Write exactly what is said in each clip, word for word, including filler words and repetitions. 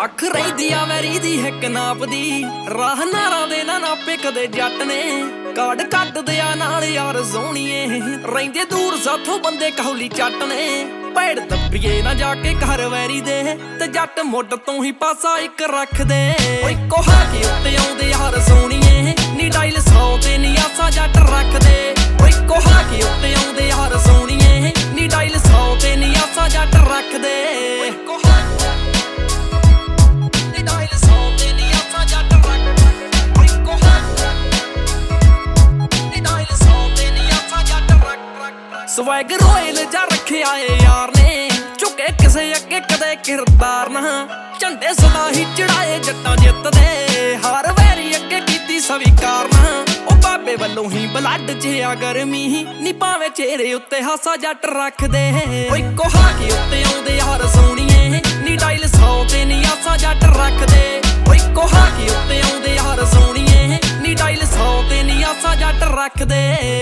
ਅੱਖ ਰਹਿੰਦੀ ਆ ਵੈਰੀ ਦੀ ਹਿੱਕ ਨਾਪਦੀ ਰਾਹ ਨਾਰਾਂ ਦੇ ਨਾ ਨਾਪੇ ਕਦੇ ਜੱਟ ਨੇ ਕਾੜ ਕੱਢਦੇ ਆ ਨਾਲ ਯਾਰ ਸੋਹਣੀਏ ਰਹਿੰਦੇ ਦੂਰ ਸਾਥੋਂ ਬੰਦੇ ਕਹੌਲੀ ਚੱਟ ਨੇ ਭੇੜ ਦੱਬੀਏ ਨਾ ਜਾ ਕੇ ਘਰ ਵੈਰੀ ਦੇ ਤੇ ਜੱਟ ਮੁੱਢ ਤੋਂ ਹੀ ਪਾਸਾ ਇੱਕ ਰੱਖਦੇ ਓਏ ਕੋਹਾ ਕੇ ਉੱਤੇ ਆਉਂਦੇ ਯਾਰ ਸੋਹਣੀਏ ਨੀ ਡਾਇਲ ਸੌ ਤੇ ਨੀ ਆਸਾ ਜੱਟ ਰੱਖਦੇ ਓਏ ਕੋਹਾ ਕੇ ਉੱਤੇ ਆਉਂਦੇ ਯਾਰ ਸੋਹਣੀਏ ਨੀ ਡਾਇਲ ਸੌ ਤੇ ਨੀ ਆਸਾ ਜੱਟ ਰੱਖਦੇ ਸਵੈਗ ਰੋਇਲ ਜਾ ਰੱਖਿਆ ਏ ਯਾਰ ਨੇ ਝੁਕੇ ਕਿਸੇ ਅੱਗੇ ਕਦੇ ਕਿਰਦਾਰ ਨਾ ਝੰਡੇ ਸਦਾ ਹੀ ਚੜਾਏ ਜੱਟਾਂ ਜਿੱਤਦੇ ਹਾਰ ਵੈਰੀ ਅੱਗੇ ਕੀਤੀ ਸਵੀਕਾਰ ਨਾ ਉਹ ਬਾਬੇ ਵੱਲੋਂ ਹੀ ਬਲੱਡ 'ਚ ਆ ਗਰਮੀ ਨੀ ਭਾਵੇਂ ਚਿਹਰੇ ਉੱਤੇ ਹਾਸਾ ਜੱਟ ਰੱਖਦੇ ਓਏ ਕੋਹਾ ਕੇ ਉੱਤੇ ਆਉਂਦੇ ਯਾਰ ਸੋਹਣੀਏ ਨੀ ਡਾਇਲ ਸੌ ਤੇ ਨੀ ਆਸਾ ਜੱਟ ਰੱਖਦੇ ਓਏ ਕੋਹਾ ਕੇ ਉੱਤੇ ਆਉਂਦੇ ਯਾਰ ਸੋਹਣੀਏ ਨੀ ਡਾਇਲ ਸੌ ਤੇ ਨੀ ਆਸਾ ਜੱਟ ਰੱਖਦੇ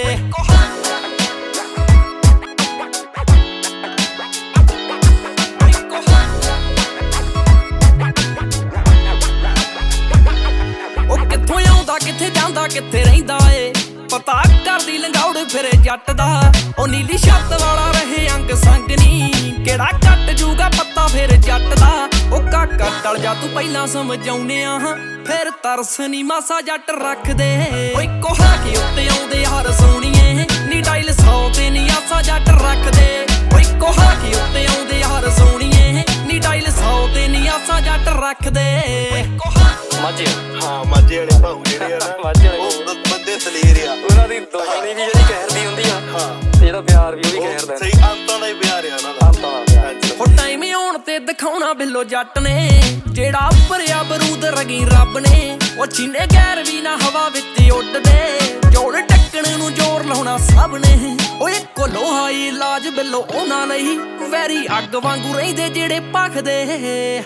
ਕਿੱਥੇ ਜਾਂਦਾ ਕਿੱਥੇ ਰਹਿੰਦਾ ਏ ਪਤਾ ਕਰਦੀ ਲੰਗਾਉੜ ਫਿਰੇ ਜੱਟ ਦਾ ਉਹ ਨੀਲੀ ਛੱਤ ਵਾਲਾ ਰਹੇ ਅੰਗ ਸੰਗ ਨੀ ਕਿਹੜਾ ਕੱਟ ਜੂਗਾ ਪੱਤਾ ਫਿਰ ਜੱਟ ਦਾ ਉਹ ਕਾਕਾ ਟਲ ਜਾ ਤੂੰ ਪਹਿਲਾਂ ਸਮਝਾਉਨੇ ਆ ਫਿਰ ਤਰਸ ਨੀ ਮਾਸਾ ਜੱਟ ਰੱਖਦੇ ਓਏ ਕੋਹਾ ਕੇ ਉੱਤੇ ਆਉਂਦੇ ਯਾਰ ਸੋਹਣੀਏ ਨੀ ਡਾਇਲ ਸੌ ਤੇ ਨੀ ਆਸਾ ਜੱਟ ਰੱਖਦੇ ਓਏ ਕੋਹਾ ਕੇ ਉੱਤੇ ਆਉਂਦੇ ਯਾਰ ਸੋਹਣੀਏ ਨੀ ਡਾਇਲ ਸੌ ਤੇ ਨੀ ਆਸਾ ਜੱਟ ਰੱਖਦੇ ਮਾਝੇ ਹਾਂ ਮਾਝੇ ਵਾਲੇ ਭਾਊ ਜਿਹੜੇ ਆ ਨਾ ਮਾਝੇ ਵਾਲੇ ਉਹ ਬੰਦੇ ਦਲੇਰ ਆ ਉਹਨਾਂ ਦੀ ਦੁਸ਼ਮਣੀ ਵੀ ਜਿਹੜੀ ਕਹਿਰਦੀ ਹੁੰਦੀ ਆ ਹਾਂ ਤੇ ਜਿਹੜਾ ਪਿਆਰ ਵੀ ਉਹ ਵੀ ਕਹਿਰਦਾ ਸਹੀ ਅੰਤਾਂ ਦਾ ਹੀ ਪਿਆਰ ਆ ਉਹਨਾਂ ਦਾ ਅੰਤਾਂ ਦਾ ਹਾਂਜੀ ਹੋ ਟਾਈਮ ਆਉਣ ਤੇ ਦਿਖਾਉਣਾ ਬਿੱਲੋ ਜੱਟ ਨੇ ਜਿਹੜਾ ਭਰਿਆ ਬਰੂਦ ਰਗੀ ਰੱਬ ਨੇ ਉਹ ਚੀਨੇ ਗੈਰ ਵੀ ਨਾ ਹਵਾ ਵਿੱਚ ਉੱਡਦੇ ਜੋੜ ਟੱਕਣ ਨੂੰ ਜ਼ੋਰ ਲਾਉਣਾ ਸਭ ਨੇ ਓਏ ਇੱਕੋ ਲੋਹਾ ਇਲਾਜ ਬਿੱਲੋ ਉਹਨਾਂ ਲਈ ਵੈਰੀ ਅੱਗ ਵਾਂਗੂ ਰਹਿੰਦੇ ਜਿਹੜੇ ਭਖਦੇ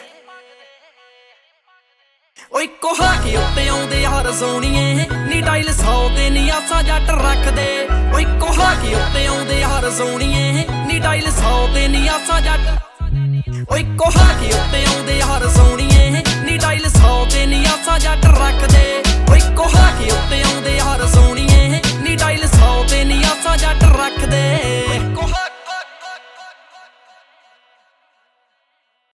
ਓਏ ਕੋਹਾ ਕੇ ਉੱਤੇ ਆਉਂਦੇ ਯਾਰ ਸੋਹਣੀਏ ਨੀ ਡਾਇਲ ਸੌ ਤੇ ਨੀ ਆਸਾ ਜੱਟ ਰੱਖਦੇ ਓਏ ਕੋਹਾ ਕੇ ਉੱਤੇ ਆਉਂਦੇ ਯਾਰ ਸੋਹਣੀਏ ਨੀ ਡਾਇਲ ਸੌ ਤੇ ਨੀ ਆਸਾ ਜੱਟ ਓਏ ਕੋਹਾ ਕੇ ਉੱਤੇ ਆਉਂਦੇ